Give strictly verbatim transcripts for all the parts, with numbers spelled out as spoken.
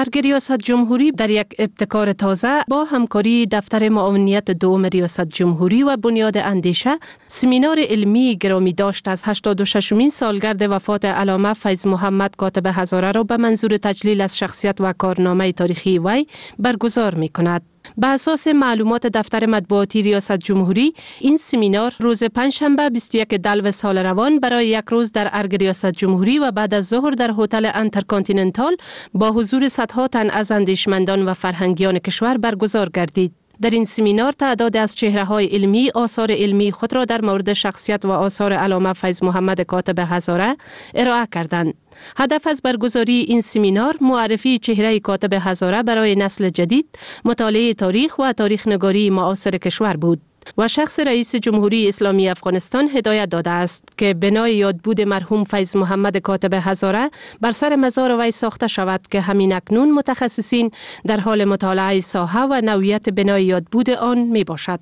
ارگ ریاست جمهوری در یک ابتکار تازه با همکاری دفتر معاونیت دوم ریاست جمهوری و بنیاد اندیشه سمینار علمی گرامی داشت از هشتاد و ششمین سالگرد وفات علامه فیض محمد کاتب هزاره را به منظور تجلیل از شخصیت و کارنامه تاریخی وی برگزار می کند. به اساس معلومات دفتر مطبوعاتی ریاست جمهوری، این سمینار روز پنجشنبه بیست و یک دلو سال روان برای یک روز در ارگ ریاست جمهوری و بعد از ظهر در هتل انترکانتیننتال با حضور صدها تن از اندیشمندان و فرهنگیان کشور برگزار گردید. در این سمینار تعداد از چهره‌های علمی آثار علمی خود را در مورد شخصیت و آثار علامه فیض محمد کاتب هزاره ارائه کردند. هدف از برگزاری این سمینار معرفی چهره کاتب هزاره برای نسل جدید، مطالعه تاریخ و تاریخ نگاری معاصر کشور بود و شخص رئیس جمهوری اسلامی افغانستان هدایت داده است که بنای یادبود مرحوم فیض محمد کاتب هزاره بر سر مزار وی ساخته شود که همین اکنون متخصصین در حال مطالعه ساحه و نوعیت بنای یادبود آن می باشد.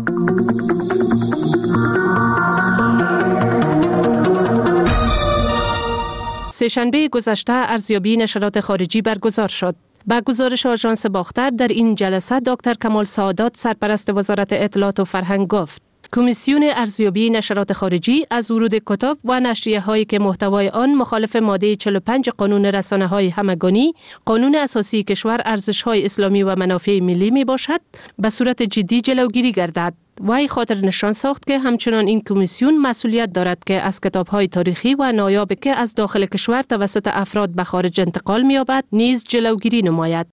سه‌شنبه گذشته ارزیابی نشرات خارجی برگزار شد. با گزارش آژانس باختر در این جلسه دکتر کمال سعادات سرپرست وزارت اطلاعات و فرهنگ گفت کمیسیون ارزیابی نشرات خارجی از ورود کتاب و نشریه هایی که محتوای آن مخالف ماده چهل و پنج قانون رسانه های همگانی قانون اساسی کشور ارزش های اسلامی و منافع ملی می باشد به صورت جدی جلوگیری گردد. وی خاطر نشان ساخت که همچنان این کمیسیون مسئولیت دارد که از کتاب‌های تاریخی و نایاب که از داخل کشور توسط افراد به خارج انتقال می‌یابد نیز جلوگیری نماید.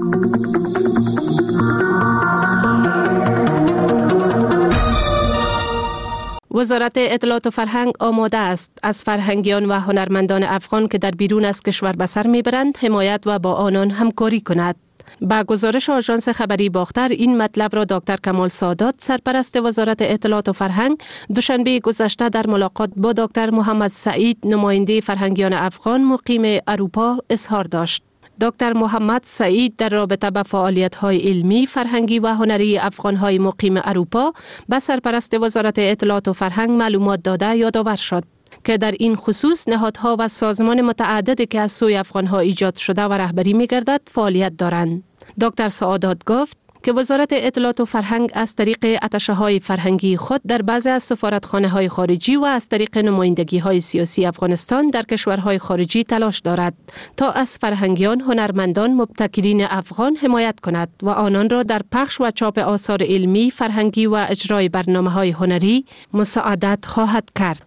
وزارت اطلاعات و فرهنگ آماده است از فرهنگیان و هنرمندان افغان که در بیرون از کشور به سر می‌برند حمایت و با آنان همکاری کند. با گزارش آژانس خبری باختر این مطلب را دکتر کمال سعادات سرپرست وزارت اطلاعات و فرهنگ دوشنبه گذشته در ملاقات با دکتر محمد سعید نماینده فرهنگیان افغان مقیم اروپا اظهار داشت. دکتر محمد سعید در رابطه با فعالیت‌های علمی، فرهنگی و هنری افغان‌های مقیم اروپا به سرپرست وزارت اطلاعات و فرهنگ معلومات داده یادآور شد که در این خصوص نهادها و سازمان متعددی که از سوی افغان‌ها ایجاد شده و رهبری می‌گردد فعالیت دارند. دکتر سعادات گفت که وزارت اطلاعات و فرهنگ از طریق اتشه‌های فرهنگی خود در بعضی از سفارتخانه‌های خارجی و از طریق نمایندگی‌های سیاسی افغانستان در کشورهای خارجی تلاش دارد تا از فرهنگیان، هنرمندان، مبتکرین افغان حمایت کند و آنان را در پخش و چاپ آثار علمی، فرهنگی و اجرای برنامه‌های هنری مساعدت خواهد کرد.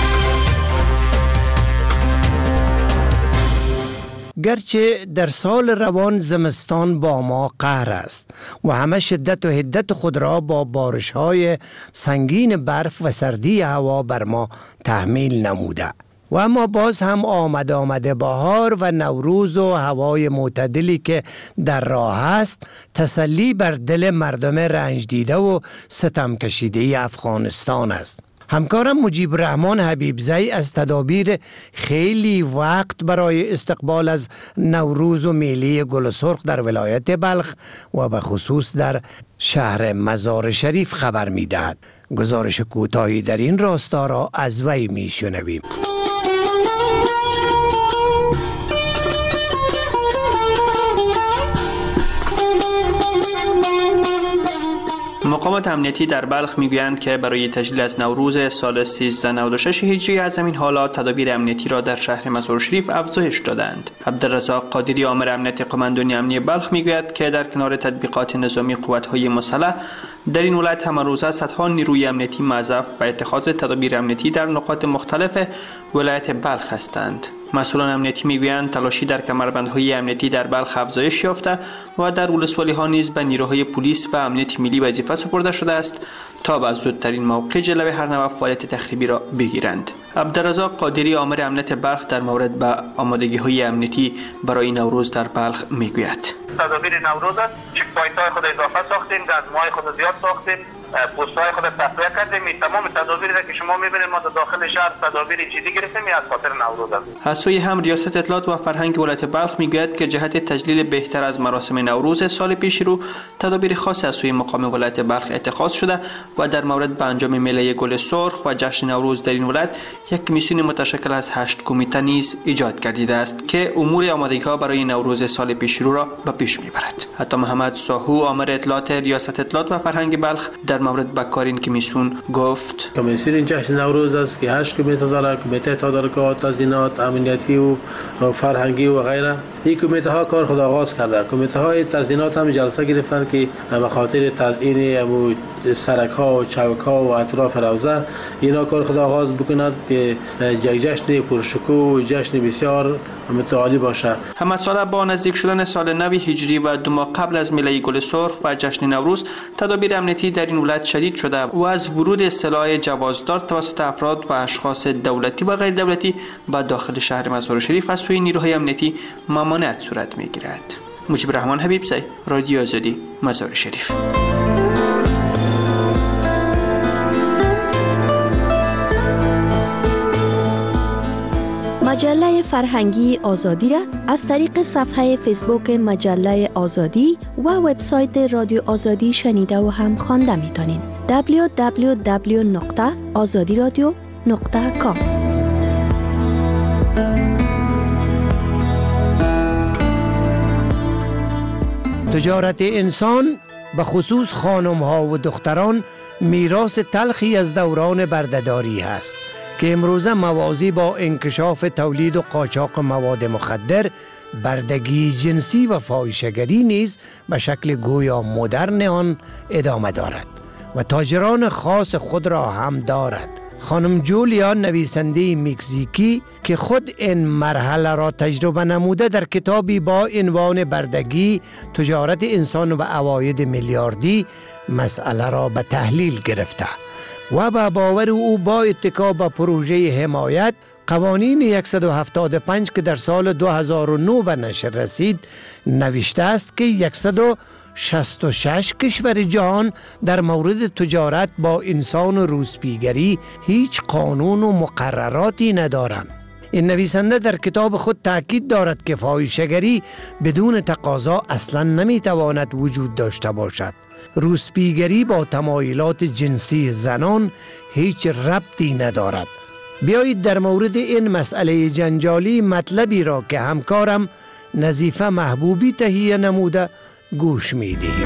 گرچه در سال روان زمستان با ما قهر است و همه شدت و حدت خود را با بارش‌های سنگین برف و سردی هوا بر ما تحمیل نموده و اما باز هم آمد آمده بهار و نوروز و هوای معتدلی که در راه است تسلی بر دل مردم رنج دیده و ستم کشیده افغانستان است. همکارم مجیب رحمان حبیبزی از تدابیر خیلی وقت برای استقبال از نوروز و میله گل سرخ در ولایت بلخ و به خصوص در شهر مزار شریف خبر می‌دهد. گزارش کوتاهی در این راستا را از وی می‌شنویم. مقامات امنیتی در بلخ میگویند که برای تجلیل از نوروز سال سیزده نود و شش هجری از همین حالات تدابیر امنیتی را در شهر مزار شریف افزایش دادند. عبدالرزاق قادری آمر امنیت قماندانی امنی بلخ میگوید که در کنار تطبیقات نظامی قوت‌های مسلح در این ولایت همه روزه صدها نیروی امنیتی موظف به اتخاذ تدابیر امنیتی در نقاط مختلف ولایت بلخ هستند. مسئولان امنیتی میگویند تلاشی در کمربندهای امنیتی در بلخ افزایش یافته و در ولسوالی‌ها نیز به نیروهای پلیس و امنیت ملی وظیفه سپرده شده است تا به زودترین موقع جلوی هر نوع فعالیت تخریبی را بگیرند. عبدالرزاق قادری آمر امنیت بلخ در مورد به آمادگی‌های امنیتی برای نوروز در بلخ میگوید. تدابیر نوروز است، چک پوینت‌های خود اضافه ساختیم، گزمه‌های خود زیاد ساختیم پست‌های خود تقویه کردیم. تمام تدابیری که شما می‌بینید ما در داخل شهر تدابیر جدی گرفتیم از خاطر نوروز است. از سوی هم ریاست اطلاعات و فرهنگ ولایت بلخ میگوید که جهت تجلیل بهتر از مراسم نوروز سال پیش رو تدابیر خاص از سوی مقام ولایت بلخ اتخاذ شده و در مورد به انجام میله گل سرخ و جشن نوروز در این ولایت یک کمیسیون متشکل از هشت کمیته نیز ایجاد گردیده است که امور آمادگی‌ها برای نوروز سال پیش رو را به پیش میبرد. حتی محمد ساهو آمر اطلاعات ریاست اطلاعات و فرهنگ بلخ در مورد بکار این کمیسیون گفت: کمیسیون جشن نوروز است که هشت کمیته داره، کمیته تدارکات، تزیینات، امنیتی و فرهنگی و غیره. این کمیته ها کار خود آغاز کرده. کمیته های تزیینات هم جلسه گرفتن که به خاطر تزیین سرک ها و چوک ها و اطراف روضه اینا کار خود آغاز بکند که یک جشن پرشکوه و جشن بسیار متعالی باشه. هم سال با نزدیک شدن سال نو هجری و دو ماه قبل از میله گل سرخ و جشن نوروز تدابیر امنیتی در این ولایت شدید شده و از ورود سلاح جوازدار توسط افراد و اشخاص دولتی و غیر دولتی به داخل شهر مزار شریف از سوی نیروهای امنیتی ممانعت صورت میگیرد. مجیب رحمان حبیبزی، رادیو آزادی، مزار شریف. مجله فرهنگی آزادی را از طریق صفحه فیسبوک مجله آزادی و وبسایت رادیو آزادی شنیده و هم خوانده میتونید. دبلیو دبلیو دبلیو نقطه آزادی رادیو نقطه کام. تجارت انسان به خصوص خانم ها و دختران میراث تلخی از دوران بردهداری است که امروزه موازی با انکشاف تولید و قاچاق مواد مخدر، بردگی جنسی و فاحشه‌گری نیز به شکل گویا مدرن آن ادامه دارد و تاجران خاص خود را هم دارد. خانم جولیا نویسنده مکزیکی که خود این مرحله را تجربه نموده در کتابی با عنوان بردگی، تجارت انسان و عواید میلیاردی مسئله را به تحلیل گرفته و به باور او با اتکا به پروژه حمایت قوانین صد و هفتاد و پنج که در سال دو هزار و نه به نشر رسید نوشته است که صد و شصت و شش کشور جهان در مورد تجارت با انسان و روسپیگری هیچ قانون و مقرراتی ندارند. این نویسنده در کتاب خود تاکید دارد که فاحشه‌گری بدون تقاضا اصلا نمیتواند وجود داشته باشد. روسپیگری با تمایلات جنسی زنان هیچ ربطی ندارد. بیایید در مورد این مسئله جنجالی مطلبی را که همکارم نظیفه محبوبی تهیه نموده گوش می دهیم.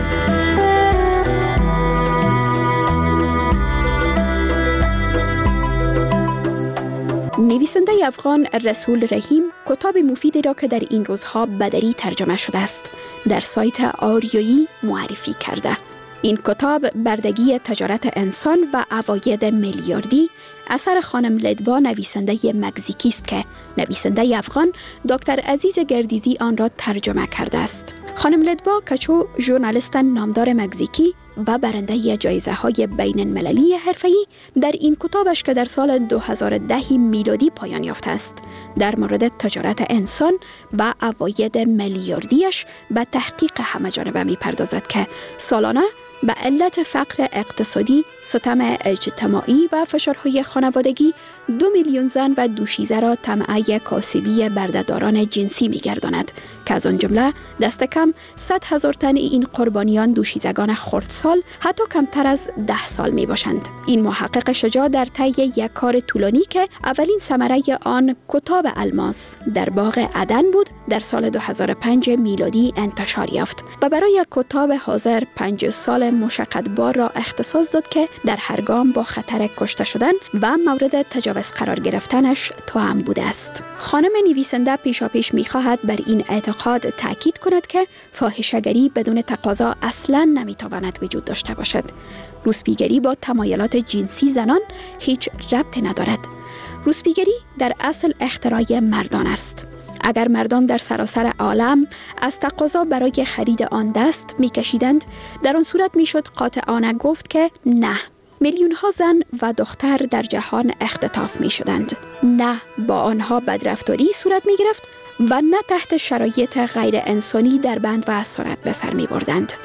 نویسنده افغان رسول رحیم کتاب مفیدی را که در این روزها به دری ترجمه شده است در سایت آریایی معرفی کرده. این کتاب بردگی تجارت انسان و عواید میلیاردی اثر خانم لدوا نویسنده مکزیکی است که نویسنده افغان دکتر عزیز گردیزی آن را ترجمه کرده است. خانم لدوا کچو ژورنالیست نامدار مکزیکی و برنده جایزه های بین المللی حرفه‌ای در این کتابش که در سال دو هزار و ده میلادی پایان یافته است در مورد تجارت انسان و عواید میلیاردیش به تحقیق همه جانبه می پردازد که سالانه به علت فقر اقتصادی، ستم اجتماعی و فشارهای خانوادگی دو میلیون زن و دوشیزه را طمع کاسبی بردهداران جنسی می‌گرداند که از آن جمله دست کم صد هزار تن این قربانیان دوشیزگان خردسال حتی کمتر از ده سال می باشند. این محقق شجاع در طی یک کار طولانی که اولین ثمره آن کتاب الماس در باغ عدن بود در سال دو هزار و پنج میلادی انتشار یافت و برای کتاب حاضر پنج سال مشقتبار را اختصاص داد که در هر گام با خطر کشته شدن و مورد تجاوز قرار گرفتنش توأم بوده است. خانم نویسنده پیشاپیش می‌خواهد بر این اعتقاد تاکید کند که فاحشه‌گری بدون تقاضا اصلاً نمی‌تواند وجود داشته باشد. روسپیگری با تمایلات جنسی زنان هیچ ربطی ندارد. روسپیگری در اصل اختراع مردان است. اگر مردان در سراسر عالم از تقاضا برای خرید آن دست می‌کشیدند، در آن صورت می‌شد قاطعانه گفت که نه، میلیون ها زن و دختر در جهان اختطاف می‌شدند. نه، با آنها بدرفتاری صورت می‌گرفت و نه تحت شرایط غیر انسانی در بند و اسارت به سر می‌بردند.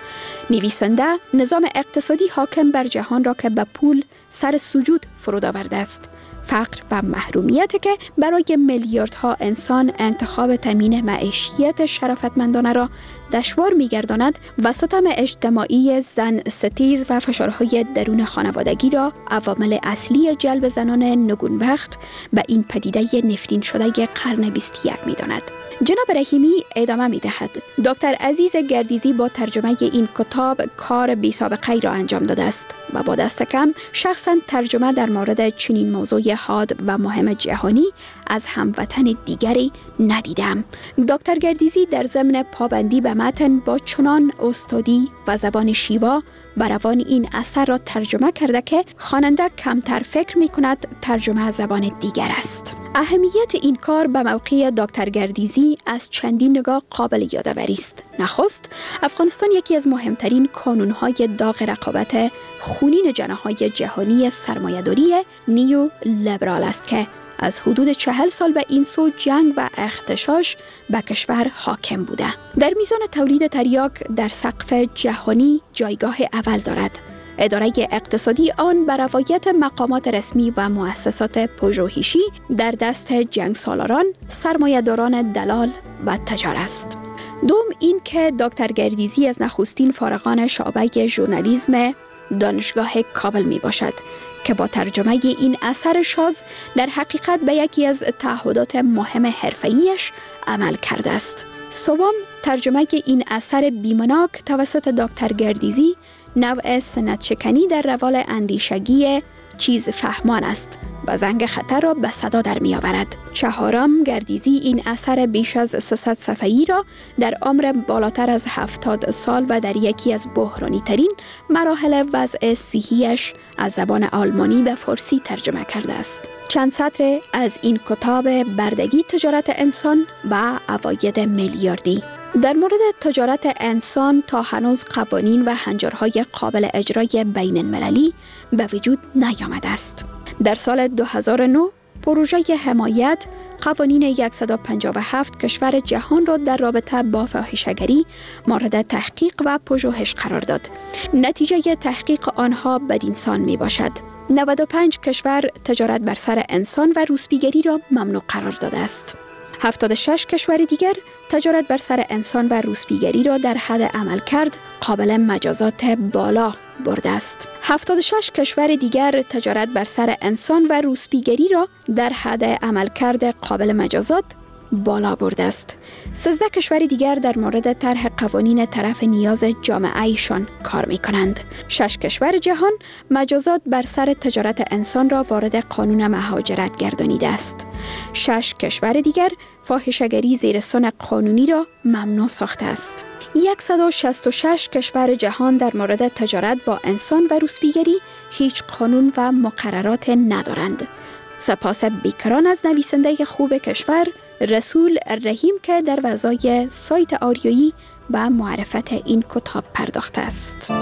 نویسنده نظام اقتصادی حاکم بر جهان را که به پول سر سجود فرود آورده است. فقر و محرومیت که برای میلیاردها انسان انتخاب تامین معیشیت شرافتمندانه را دشوار می‌گرداند و ستم اجتماعی زن ستیز و فشارهای درون خانوادگی را عوامل اصلی جلب زنان نگونبخت به این پدیده نفرین شده قرن بیست و یک می‌داند. جناب رحیمی ادامه می‌دهد: دکتر عزیز گردیزی با ترجمه این کتاب کار بی سابقه را انجام داده است و با دست کم شخصاً ترجمه در مورد چنین موضوع حاد و مهم جهانی از هموطن دیگری ندیدم. دکتر گردیزی در ضمن پابندی به متن با چنان استادی و زبان شیوا و روان این اثر را ترجمه کرده که خواننده کمتر فکر می کند ترجمه زبان دیگر است. اهمیت این کار به موقع دکتر گردیزی از چندین نگاه قابل یادآوری است. نخست، افغانستان یکی از مهمترین کانون‌های داغ رقابت خونین جناح‌های جهانی سرمایه‌داری نیو لیبرال است که از حدود چهل سال به این سو جنگ و اغتشاش به کشور حاکم بوده. در میزان تولید تریاک در سقف جهانی جایگاه اول دارد. اداره اقتصادی آن بر روایت مقامات رسمی و مؤسسات پژوهشی در دست جنگ سالاران، سرمایه‌داران دلال و تجار است. دوم این که دکتر گردیزی از نخستین فارغان شعبه ژورنالیسم دانشگاه کابل می باشد که با ترجمه این اثر شاذ در حقیقت به یکی از تعهدات مهم حرفه‌ایش عمل کرده است. سوم، ترجمه این اثر بیمناک توسط دکتر گردیزی نوع سنت شکنی در روال اندیشگی چیز فهمان است و زنگ خطر را به صدا در می آورد. چهارم، گردیزی این اثر بیش از سیصد صفحه‌ای را در عمر بالاتر از هفتاد سال و در یکی از بحرانی ترین مراحل وضع صحیش از زبان آلمانی به فارسی ترجمه کرده است. چند سطر از این کتاب بردگی تجارت انسان و عواید میلیاردی. در مورد تجارت انسان تا هنوز قوانین و هنجارهای قابل اجرای بین المللی به وجود نیامده است. در سال دو هزار و نه پروژه حمایت قوانین صد و پنجاه و هفت کشور جهان را در رابطه با فاحشه‌گری مورد تحقیق و پژوهش قرار داد. نتیجه تحقیق آنها بدینسان می باشد. نود و پنج کشور تجارت بر سر انسان و روسپیگری را ممنوع قرار داده است. هفتاد و شش کشور دیگر تجارت بر سر انسان و روسپیگری را در حد عملکرد قابل مجازات بالا برده است. هفتاد و شش کشور دیگر تجارت بر سر انسان و روسپیگری را در حد عملکرد قابل مجازات بالا برده است. سیزده کشور دیگر در مورد طرح قوانین طرف نیاز جامعه ایشان کار می کنند. شش کشور جهان مجازات بر سر تجارت انسان را وارد قانون مهاجرت گردانیده است. شش کشور دیگر فاحشه‌گری زیر سن قانونی را ممنوع ساخته است. صد و شصت و شش کشور جهان در مورد تجارت با انسان و روسپیگری هیچ قانون و مقررات ندارند. سپاس بیکران از نویسنده خوب کشور رسول رحیم که در وضای سایت آریایی و معرفت این کتاب پرداخته است.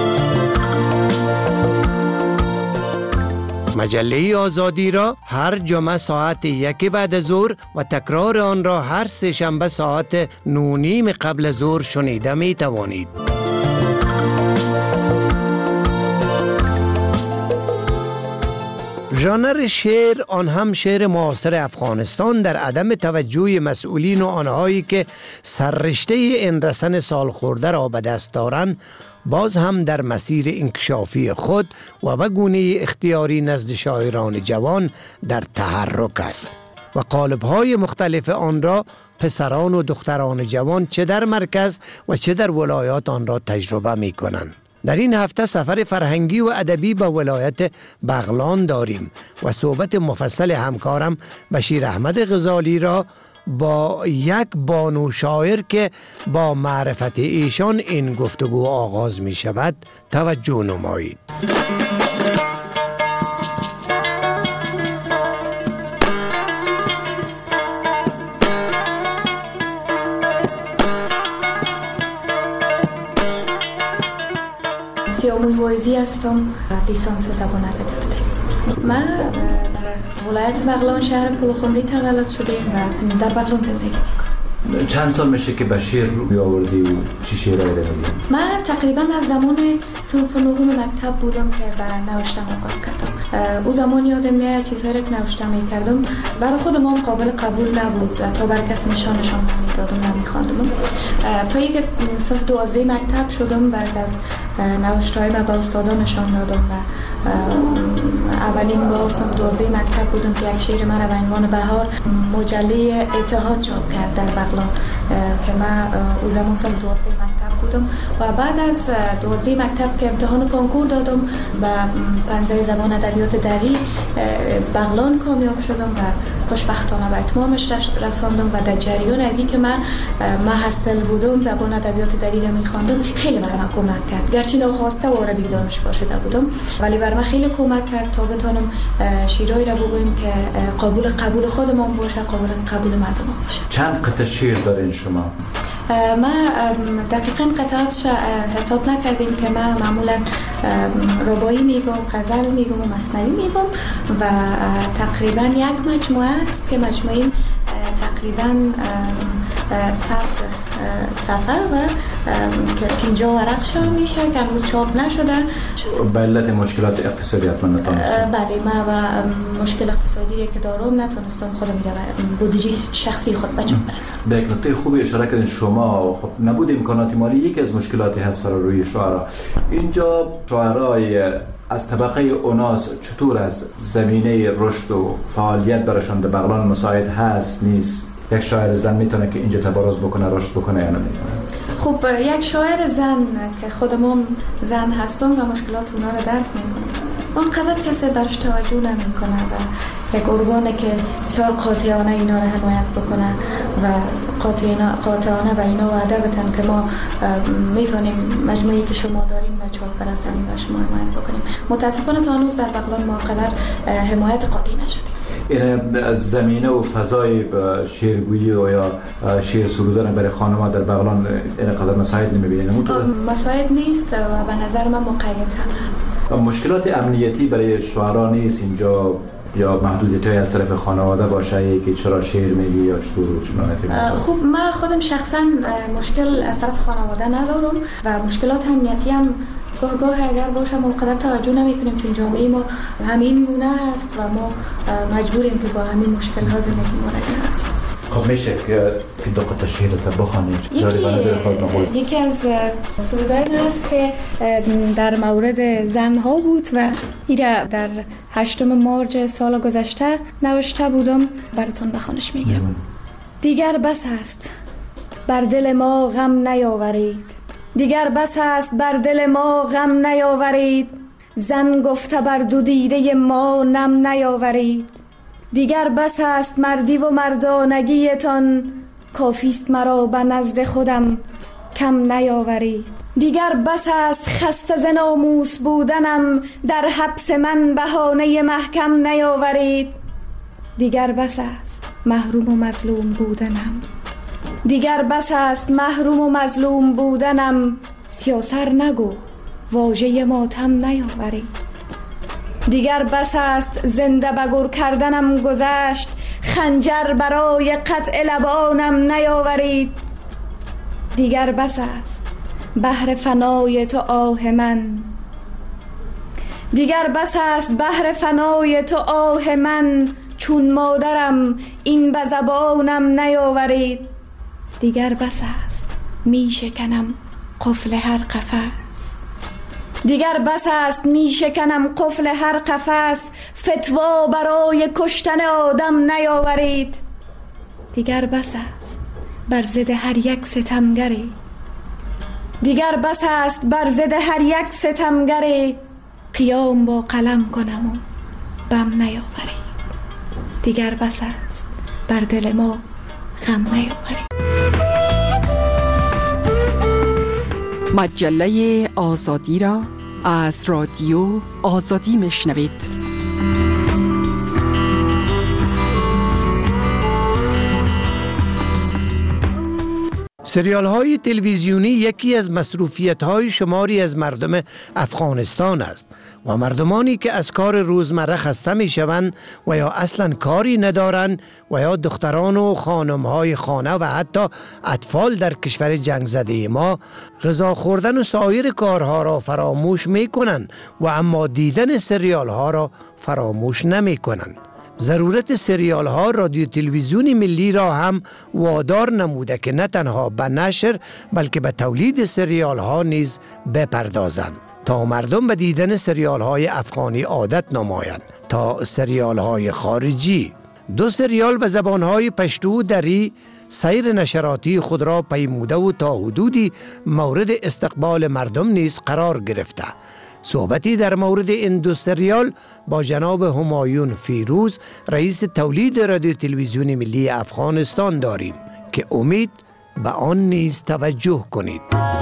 مجله آزادی را هر جمعه ساعت یک بعد از ظهر و تکرار آن را هر سه شنبه ساعت نه نیم قبل از ظهر شنیده می توانید. ژانر شعر، آن هم شعر معاصر افغانستان، در عدم توجه مسئولین و آنهایی که سررشته این رسن سالخورده را به دست دارند، باز هم در مسیر انکشافی خود و به گونه اختیاری نزد شاعران جوان در تحرک است و قالب‌های مختلف آن را پسران و دختران جوان چه در مرکز و چه در ولایات آن را تجربه می کنند. در این هفته سفر فرهنگی و ادبی به ولایت بغلان داریم و صحبت مفصل همکارم بشیر احمد غزالی را با یک بانو شاعر که با معرفت ایشان این گفتگو آغاز می شود توجه نمایید. سیاموی وایزی هستم، لیسانس زبان ادبیات داریم. من در ولایت بغلان شهر پلخمری تولد شدیم و در بغلان زندگی میکنم. چند سال میشه که به شعر روی آوردی و چی شعرهایی رو میگی؟ من تقریبا از زمان صنف نهم مکتب بودم که به نوشتن آغاز کردم. او زمان یادم میاد چیزهایی که نوشتن میکردم برای خودم هم قابل قبول نبود، تا بر کس نشانشان نمیدادم، نمیخواندم. تا یک صنف دوازده مکتب شدم، بعد از نوشته‌های من به استادان نشان دادم و اولین بار صنف دوازده مکتب بودم که یک شعر من به عنوان بهار مجله اتحاد چاپ کرد در بغلان که من او زمان صنف دوازده مکتب بودم و بعد از دوازده مکتب که امتحان کنکور دادم و پنجه زبان ادبیات دری بغلان کامیاب شدم و خوشبختانه به اتمامش رساندم و در جریان از این که من محصل بودم زبان ادبیات دری رو می‌خواندم خیلی برام کمک کرد، گرچه ناخواسته وارد دانشگاه شده بودم ولی برام خیلی کمک کرد تا بتونم شعرهایی را بگویم که قابل قبول خودم باشه، قابل قبول مردم باشه. چند قطعه شعر دارین شما؟ ما دقیقاً قطعاتش حساب نکردیم که من معمولاً رباعی میگم، غزل میگم و مثنوی میگم و تقریباً یک مجموعه است که مجموعه تقریباً صد صفحه و که پنجاه ورق شامل میشه که هنوز چاپ نشده به علت مشکلات اقتصادی حتما نتونستم. بله، من و مشکل اقتصادی که دارم نتونستم خودم میره بودجه شخصی خود بچم برسونم. به یک نکته خوبی اشاره کردین شما، خب نبود امکانات مالی یکی از مشکلاتی هست برای روی شعرا. اینجا شعرای از طبقه اوناس چطور است؟ زمینه رشد و فعالیت براشون در بغلان مساعد هست نیست؟ یک شاعر زن میتونه که اینجا تبارز بکنه، رشد بکنه یا نمیتونه؟ خب یک شاعر زن که خودمون زن هستم و مشکلات اونا رو درک میکنم، اونقدر کسی برش توجه نمیکنه و یک ارگانه که بسیار قاطعانه اینا رو حمایت بکنه و قاطعانه به اینا وعده بدن که ما میتونیم مجموعی که شما دارین به چاپ برسانیم و شما حمایت بکنیم. متاسفانه تا هنوز در بغلان ما قدر حمایت قاطع نشدیم. این زمینه و فضای شعرگویی و یا شعر سرودن برای خانم‌ها در بغلان اینقدر مساعد نمی‌بینید؟ مساعد نیست و به نظر من مقید هم هست. مشکلات امنیتی برای شعرا نیست اینجا یا محدودیت‌های از طرف خانواده باشه که چرا شعر میگی یا چطور چنانه؟ خب من خودم شخصا مشکل از طرف خانواده ندارم و مشکلات امنیتی هم گاه گاه اگر باشه ما قدر توجه نمی کنیم چون جامعه ما همین گونه است و ما مجبوریم که با همین مشکل ها زندگی مواجه هستیم. خب میشه که دو قطعه شعر رو بخوانید؟ یکی, یکی از سرودهایی هست که در مورد زنها بود و ایره در هشتم مارچ سال گذشته نوشته بودم، براتون بخوانش میگم. دیگر بس است بر دل ما غم نیاورید، دیگر بس است بر دل ما غم نیاورید، زن گفته بر دو دیده ما نم نیاورید. دیگر بس است مردی و مردانگیتان، کافیست مرا به نزد خودم کم نیاورید. دیگر بس است خسته ز ناموس بودنم، در حبس من بهانه محکم نیاورید. دیگر بس است محروم و مظلوم بودنم، دیگر بس است محروم و مظلوم بودنم، سیاسر نگو واژه ماتم نیاورید. دیگر بس است زنده بگر کردنم گذشت، خنجر برای قطع لبانم نیاورید. دیگر بس است بحر فنای تو آه من، دیگر بس است بحر فنای تو آه من، چون مادرم این به زبانم نیاورید. دیگر بس است می شکنم قفل هر قفس، دیگر بس است می شکنم قفل هر قفس، فتوا برای کشتن آدم نیاورید. دیگر بس است بر ضد هر یک ستمگری، دیگر بس است بر ضد هر یک ستمگری، قیام با قلم کنم و بم نیاورید. دیگر بس است بر دل ما غم نیاورید. مجله آزادی را از رادیو آزادی میشنوید. سریال های تلویزیونی یکی از مصروفیت های شماری از مردم افغانستان است و مردمانی که از کار روزمره خسته می شوند و یا اصلا کاری ندارند و یا دختران و خانم های خانه و حتی اطفال در کشور جنگ زده ما غذا خوردن و سایر کارها را فراموش می کنند و اما دیدن سریال ها را فراموش نمی کنند. ضرورت سریال ها رادیو تلویزیون ملی را هم وادار نموده که نه تنها به نشر بلکه به تولید سریال ها نیز بپردازند تا مردم به دیدن سریال های افغانی عادت نمایند تا سریال های خارجی. دو سریال به زبان های پشتو و دری سیر نشراتی خود را پیموده و تا حدودی مورد استقبال مردم نیز قرار گرفته. صحبتی در مورد این دو سریال با جناب همایون فیروز رئیس تولید رادیو تلویزیون ملی افغانستان داریم که امید به آن نیز توجه کنید.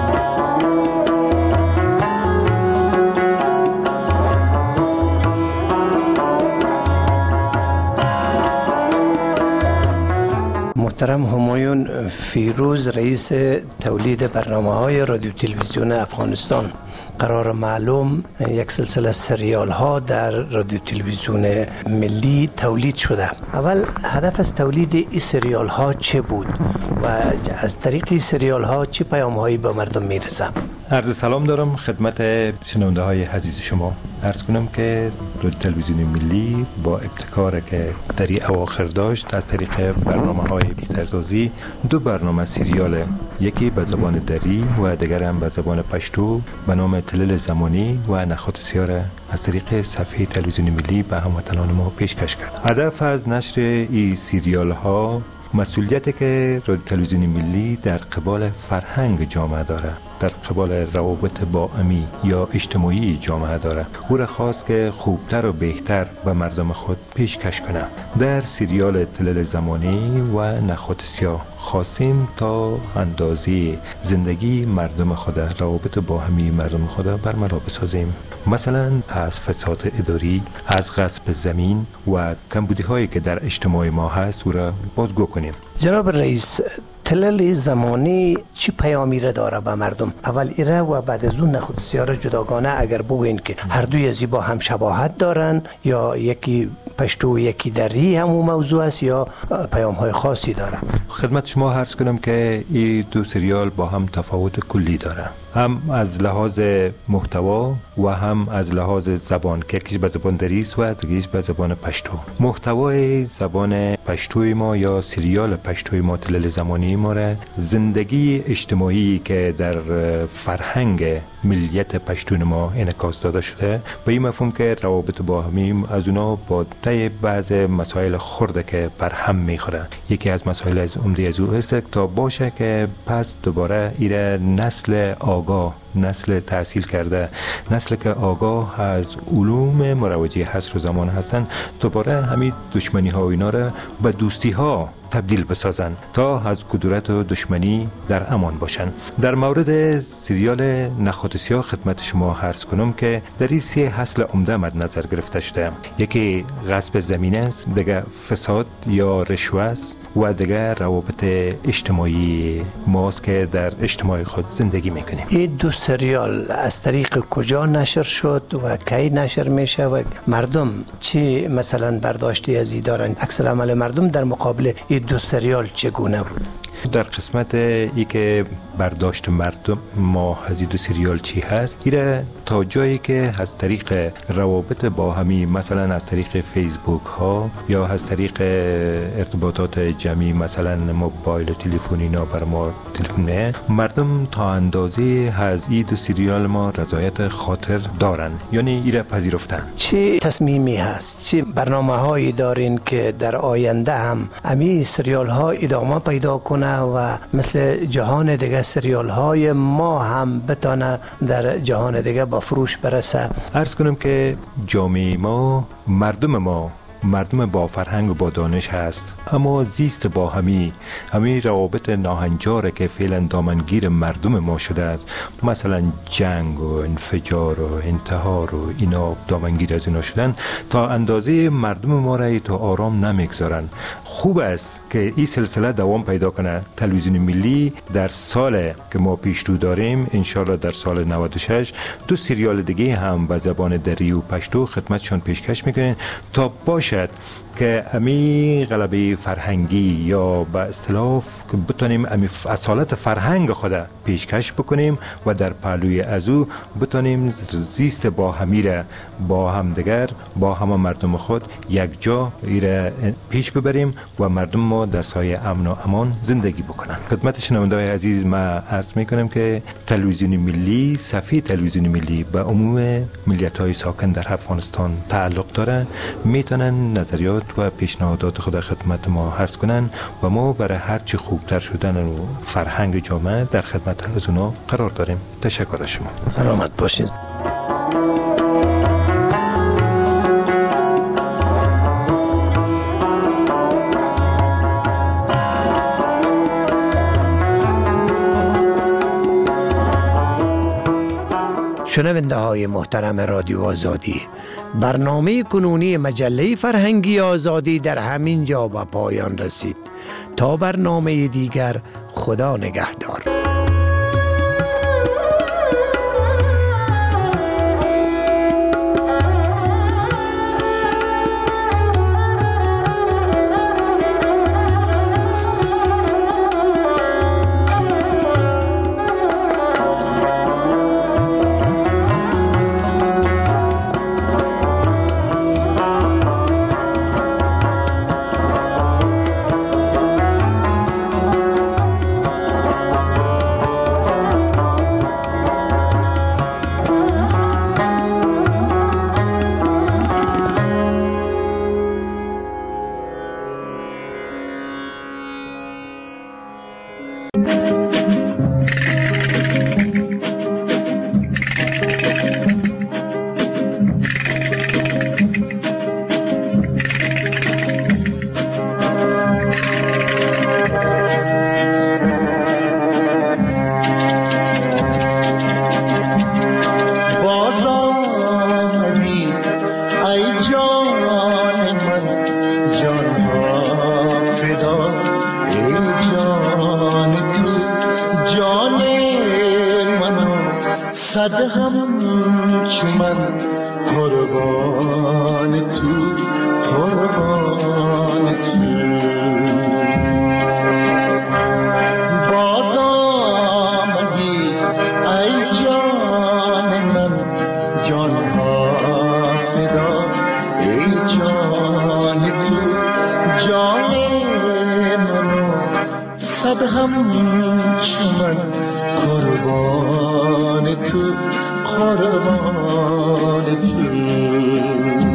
محترم همایون فیروز رئیس تولید برنامه‌های رادیو تلویزیون افغانستان، قرار معلوم یک سلسله سریال ها در رادیو تلویزیون ملی تولید شده. اول هدف از تولید این سریال ها چه بود و از طریق این سریال ها چه پیام هایی به مردم میرسه؟ عرض سلام دارم خدمت شنونده های عزیز شما. عرض کنم که رادیو تلویزیون ملی با ابتکار که در این اواخر داشت از طریق برنامه های بی‌ترسازی دو برنامه سریال، یکی به زبان دری و دیگر هم به زبان پشتو به نام تلل زمانی و نخوت سیاره از طریق صفحه تلویزیون ملی به هموطنان ما پیشکش کرد. هدف از نشر این سریال ها مسئولیتی که رادیو تلویزیون ملی در قبال فرهنگ جامعه داره، در قبال روابط با امی یا اجتماعی جامعه داره، او را خواست که خوبتر و بهتر به مردم خود پیشکش کنه. در سریال تلل زمانی و نخوت سیاه خواستیم تا اندازه زندگی مردم خود، روابط با همی مردم خود برملا بسازیم. مثلا از فساد اداری، از غصب زمین و کمبودی هایی که در اجتماع ما هست او را بازگو کنیم. جناب رئیس، تلل زمانی چی پیامی را داره به مردم؟ اول ایره و بعد از اون نخود سیاره جداگانه اگر بگوین که هر دوی از با هم شباهت دارن یا یکی پشتو و یکی دری همون موضوع است یا پیام های خاصی داره؟ خدمت شما عرض کنم که این دو سریال با هم تفاوت کلی داره، هم از لحاظ محتوا و هم از لحاظ زبان که یکیش به زبان دری است و دیگه‌اش به زبان پشتو. محتوای زبان پشتوی ما یا سریال پشتوی ما تلل زمانی ما را زندگی اجتماعی که در فرهنگ ملیت پشتون ما انعکاس داده شده، به این مفهوم که روابط با همی از اونا با طی بعض مسائل خرده که بر هم میخوره. یکی از مسائل از عمده از او است تا باشه که پس دوباره ایره نسل آگاه، نسل تحصیل کرده، نسل که آگاه از علوم مروجی حصر و زمان هستن، دوباره همین دشمنی ها و اینا را به دوستی ها تبدیل بسازن تا از کدورت و دشمنی در امان باشن. در مورد سریال نخوت سیاه خدمت شما عرض کنم که در این سه اصل عمده مد نظر گرفته شده. یکی غصب زمین است، دیگر فساد یا رشوه است و دیگر روابط اجتماعی ماست که در اجتماع خود زندگی میکنیم. این دو سریال از طریق کجا نشر شد و کی نشر میشه و مردم چی مثلا برداشتی از این دارن؟ عکس العمل مردم در مقابل این دو سریال چگونه بود؟ در قسمت ای که برداشت مردم ما از این دو سریال چی هست، ایره تا جایی که از طریق روابط با همی، مثلا از طریق فیسبوک ها یا از طریق ارتباطات جمعی مثلا موبایل و تلفن اینا بر ما تلفنه، مردم تا اندازه از این دو سریال ما رضایت خاطر دارن، یعنی ایره پذیرفتن. چی تصمیمی هست؟ چی برنامه هایی دارین که در آینده هم امی سریال ها ادامه پیدا کنه و مثل جهان دیگه سریال های ما هم بتانه در جهان دیگه با فروش برسه؟ عرض کنم که جامعه ما، مردم ما مردم با فرهنگ و با دانش هست، اما زیست با همی همی روابط ناهنجاره که فعلا دامنگیر مردم ما شده است، مثلا جنگ و انفجار و انتحار و اینا دامنگیر از اینا شدن، تا اندازه مردم ما را تا آرام نمیگذارن. خوب است که این سلسله دوام پیدا کنه. تلویزیون ملی در سال که ما پیش رو داریم انشالله در سال نود و شش دو سریال دیگه هم به زبان دری و پشتو خدمتشان پیشکش میکنین تا باشد که امی غلبه فرهنگی یا به اصطلاح که بتونیم امی اصالت فرهنگ خود پیشکش بکنیم و در پهلوی از او بتونیم زیست با همیره با همدیگر با همه مردم خود یک جا ایره پیش ببریم و مردم ما در سایه امن و امان زندگی بکنن. خدمت شنونده‌های عزیز ما عرض میکنم که تلویزیون ملی، صفحه تلویزیون ملی به عموم ملیت‌های ساکن در افغانستان تعلق داره، میتونن نظریات و پیشنهادات خود خدمت ما عرض کنن و ما برای هر چی خوبتر شدن و فرهنگ جامعه در خدمت از اونا قرار داریم. تشکر از شما. سلامت باشید. شنونده های محترم رادیو آزادی، برنامه کنونی مجله فرهنگی آزادی در همین جا به پایان رسید. تا برنامه دیگر، خدا نگهدار. صد هم چمن قربان تو قربان تو باز آمدی ای جان من جان ها فدا ای جان تو جان منو صد هم چمن قربان تو قربان تو